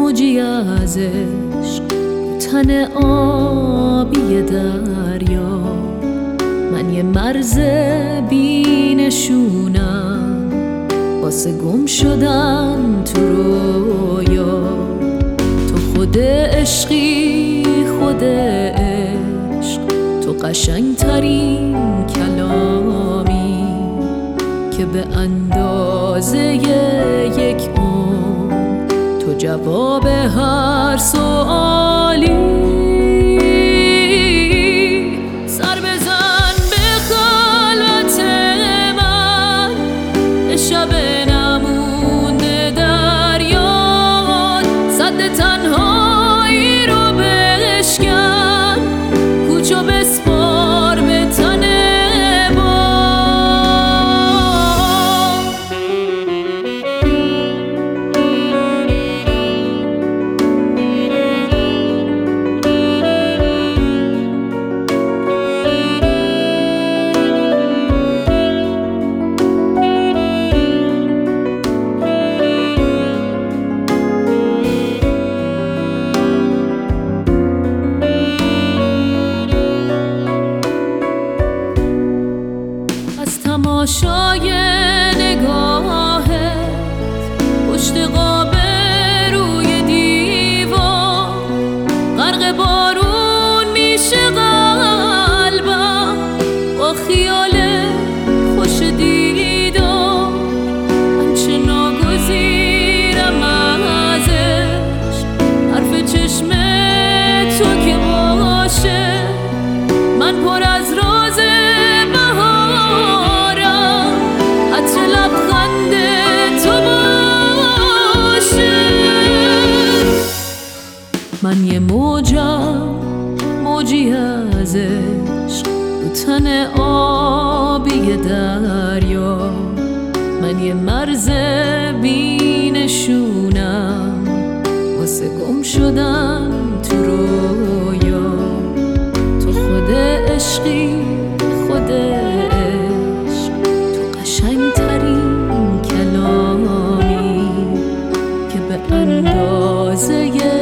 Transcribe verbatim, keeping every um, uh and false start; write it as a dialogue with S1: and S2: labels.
S1: موجی از عشق تن آبی دریا، من یه مرز بی‌نشونم واسه گم شدن تو رویا. تو خود عشقی خود عشق، تو قشنگترین کلامی که به اندازه یک عمر تو جواب هر سوالی. سر بزن به خلوت من، به شب نمونده دریاد، سد تنهایی رو بشکن، کوچو بسپار به تن تماشای نگاهت پشت قاب روی دیوار، غرق بارون میشه قلبم با خیال خوش دیدار. من چه ناگزیرم ازش، حرف چشم تو که باشه، من پر از راز من یه موجم موجی از عشق تو تن آبی دریا، من یه مرز بی‌نشونم واسه گم شدن تو رویا. تو خود عشقی خود عشق، تو قشنگترین کلامی که به اندازه